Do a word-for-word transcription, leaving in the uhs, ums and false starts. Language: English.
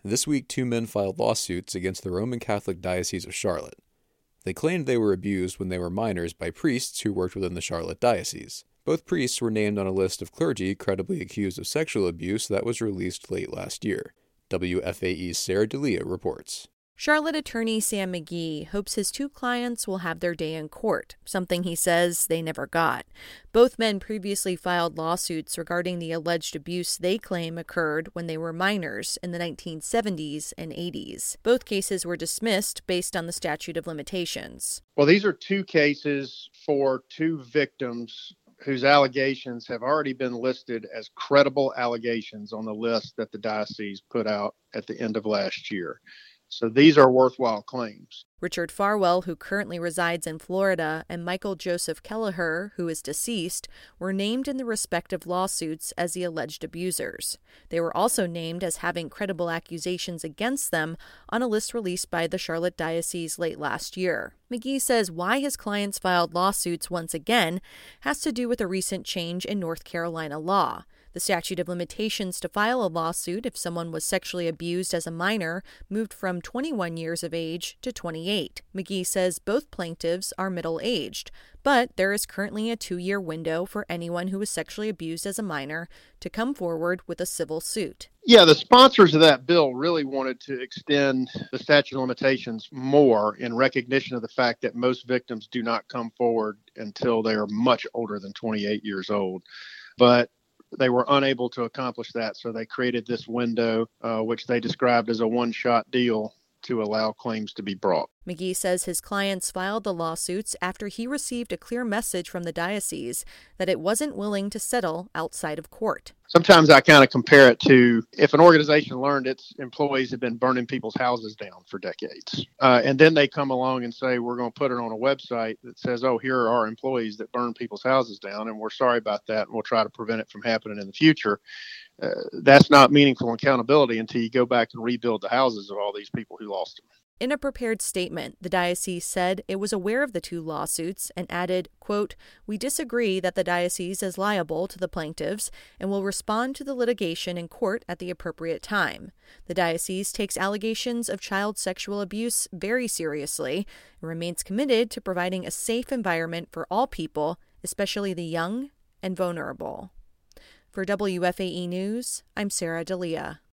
This week, two men filed lawsuits against the Roman Catholic Diocese of Charlotte. They claimed they were abused when they were minors by priests who worked within the Charlotte Diocese. Both priests were named on a list of clergy credibly accused of sexual abuse that was released late last year. W F A E's Sarah D'Elia reports. Charlotte attorney Sam McGee hopes his two clients will have their day in court, something he says they never got. Both men previously filed lawsuits regarding the alleged abuse they claim occurred when they were minors in the nineteen seventies and eighties. Both cases were dismissed based on the statute of limitations. Well, these are two cases for two victims whose allegations have already been listed as credible allegations on the list that the diocese put out at the end of last year. So these are worthwhile claims. Richard Farwell, who currently resides in Florida, and Michael Joseph Kelleher, who is deceased, were named in the respective lawsuits as the alleged abusers. They were also named as having credible accusations against them on a list released by the Charlotte Diocese late last year. McGee says why his clients filed lawsuits once again has to do with a recent change in North Carolina law. The statute of limitations to file a lawsuit if someone was sexually abused as a minor moved from twenty-one years of age to twenty-eight. McGee says both plaintiffs are middle-aged, but there is currently a two-year window for anyone who was sexually abused as a minor to come forward with a civil suit. Yeah, the sponsors of that bill really wanted to extend the statute of limitations more in recognition of the fact that most victims do not come forward until they are much older than twenty-eight years old. But they were unable to accomplish that, so they created this window, uh, which they described as a one-shot deal to allow claims to be brought. McGee says his clients filed the lawsuits after he received a clear message from the diocese that it wasn't willing to settle outside of court. Sometimes I kind of compare it to if an organization learned its employees had been burning people's houses down for decades, uh, and then they come along and say, we're going to put it on a website that says, oh, here are our employees that burn people's houses down, and we're sorry about that, and we'll try to prevent it from happening in the future. Uh, that's not meaningful accountability until you go back and rebuild the houses of all these people who lost them. In a prepared statement, the diocese said it was aware of the two lawsuits and added, quote, "We disagree that the diocese is liable to the plaintiffs and will respond to the litigation in court at the appropriate time. The diocese takes allegations of child sexual abuse very seriously and remains committed to providing a safe environment for all people, especially the young and vulnerable." For W F A E News, I'm Sarah D'Elia.